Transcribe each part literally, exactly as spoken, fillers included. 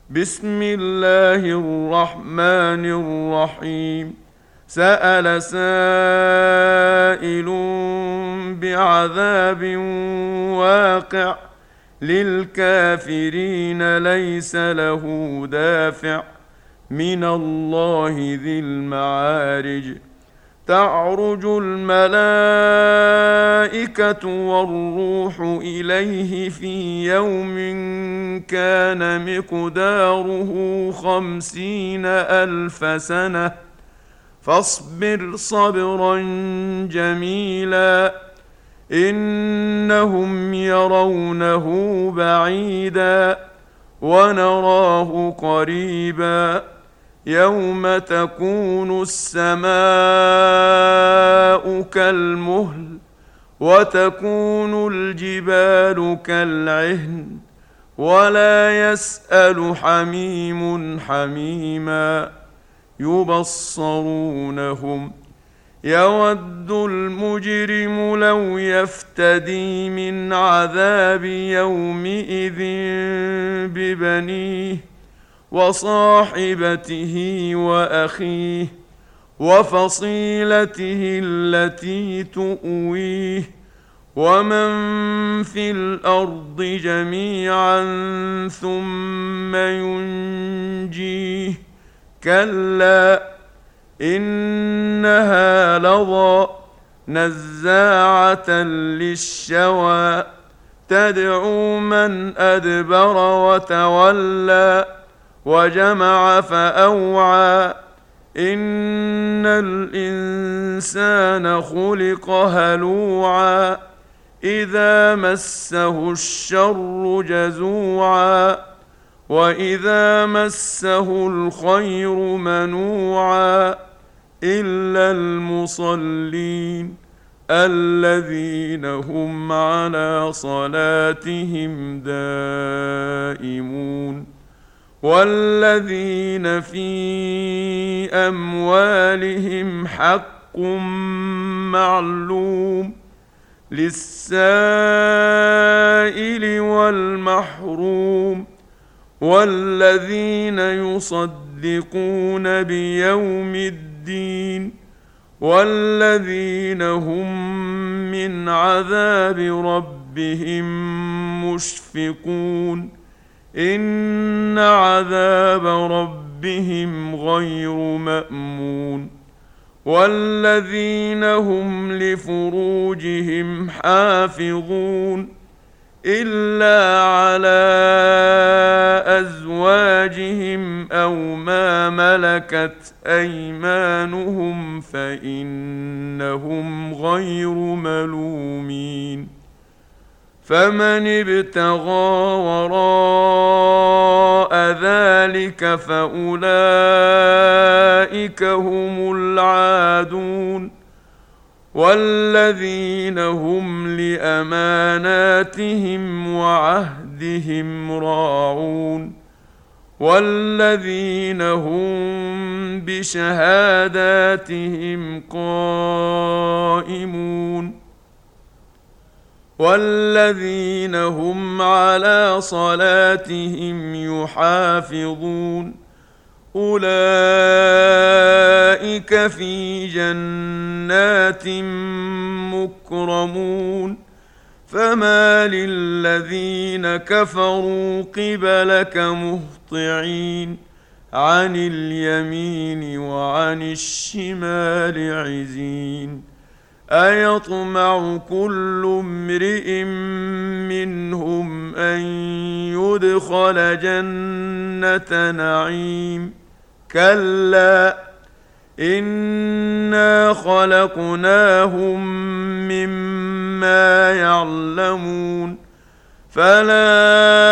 بسم الله الرحمن الرحيم. سأل سائل بعذاب واقع للكافرين ليس له دافع من الله ذي المعارج. تعرج الملائكة والروح إليه في يوم كان مقداره خمسين ألف سنة فاصبر صبرا جميلا إنهم يرونه بعيدا ونراه قريبا يوم تكون السماء كالمهل وتكون الجبال كالعهن ولا يسأل حميم حميما يبصرونهم يود المجرم لو يفتدي من عذاب يومئذ ببنيه وصاحبته وأخيه وفصيلته التي تؤويه ومن في الأرض جميعا ثم ينجيه كلا إنها لظى نزاعة للشوى تدعو من أدبر وتولى وجمع فأوعى إن الإنسان خلق هلوعا إذا مسه الشر جزوعا وإذا مسه الخير منوعا إلا المصلين الذين هم على صلاتهم دائمون والذين في أموالهم حق معلوم للسائل والمحروم والذين يصدقون بيوم الدين والذين هم من عذاب ربهم مشفقون إن عذاب ربهم غير مأمون والذين هم لفروجهم حافظون إلا على أزواجهم أو ما ملكت أيمانهم فإنهم غير ملومين فمن ابتغى وراء ذلك فأولئك هم العادون والذين هم لأماناتهم وعهدهم راعون والذين هم بشهاداتهم قائمون والذين هم على صلاتهم يحافظون أولئك في جنات مكرمون فما للذين كفروا قبلك مهطعين عن اليمين وعن الشمال عزين أيطمع كل امرئ منهم أن يدخل جنة نعيم كلا إنا خلقناهم مما يعلمون فلا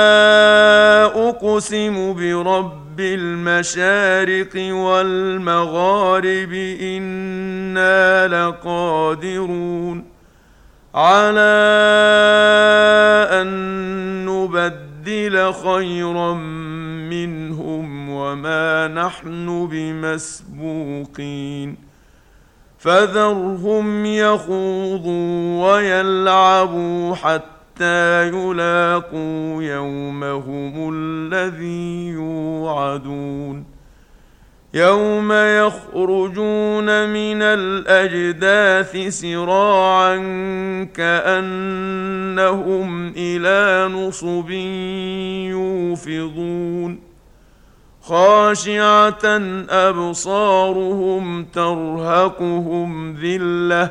أقسم برب المشارق والمغارب إنا لقادرون على أن نبدل خيرا منهم وما نحن بمسبوقين فذرهم يخوضوا ويلعبوا حتى حتى يلاقوا يومهم الذي يوعدون يوم يخرجون من الأجداث سراعا كأنهم إلى نصب يوفضون خاشعة أبصارهم ترهقهم ذلة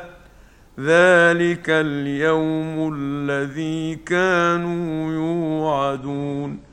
ذلك اليوم الذي كانوا يوعدون